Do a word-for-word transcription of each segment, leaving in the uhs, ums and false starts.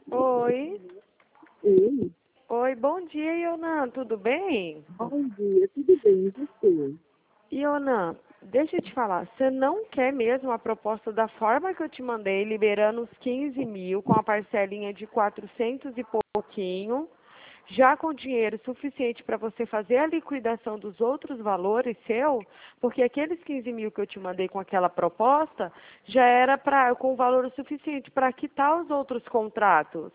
Oi. Oi, Oi, bom dia, Ionan. Tudo bem? bom dia, tudo bem, e você? Ionan, deixa eu te falar. Você não quer mesmo a proposta da forma que eu te mandei, liberando os quinze mil com a parcelinha de quatrocentos e pouquinho, já com dinheiro suficiente para você fazer a liquidação dos outros valores seu? Porque aqueles quinze mil que eu te mandei com aquela proposta já era pra, com valor suficiente para quitar os outros contratos.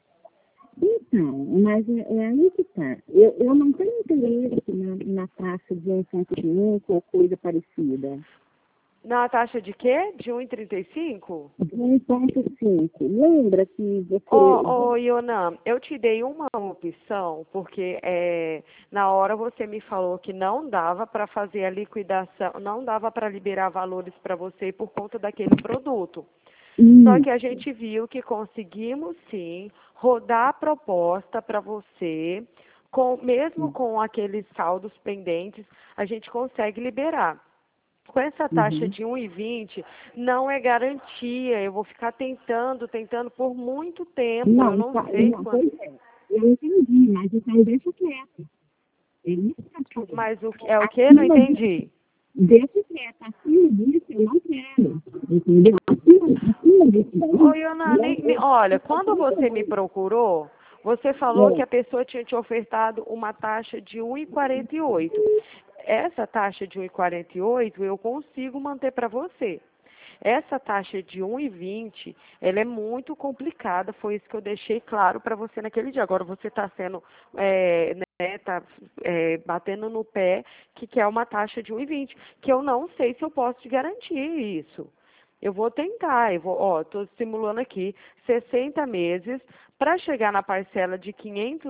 Então, mas é, é aí que tá. Eu, eu não tenho interesse na, na taxa de um ponto cinco ou coisa parecida. Na taxa de quê? De um e trinta e cinco? De um ponto cinco. Lembra que você. Ô, ô, Ionan, eu te dei uma opção, porque é, na hora você me falou que não dava para fazer a liquidação, não dava para liberar valores para você por conta daquele produto. Só que a Isso. gente viu que conseguimos sim rodar a proposta para você, com, mesmo com aqueles saldos pendentes, a gente consegue liberar. Com essa taxa Uhum. de um e vinte, não é garantia. Eu vou ficar tentando, tentando por muito tempo. Eu Não, não tá, sei não, quando. pois é. Eu entendi, mas então deixa quieto. É isso que eu tô falando. Mas o, que- é o que? Não Acima de, entendi. deixa quieto, acima disso eu não quero. Entendeu? Acima, acima disso Ô, daí, Ioná, não, nem- nem- eu, olha, eu quando tô você me falando. procurou, você falou que É. a pessoa tinha te ofertado uma taxa de um e quarenta e oito. Essa taxa de um e quarenta e oito eu consigo manter para você. Essa taxa de um e vinte, ela é muito complicada, foi isso que eu deixei claro para você naquele dia. Agora você está sendo, é, né, tá, é, batendo no pé que quer uma taxa de um e vinte, que eu não sei se eu posso te garantir isso. Eu vou tentar, eu vou, ó, estou simulando aqui sessenta meses para chegar na parcela de quinhentos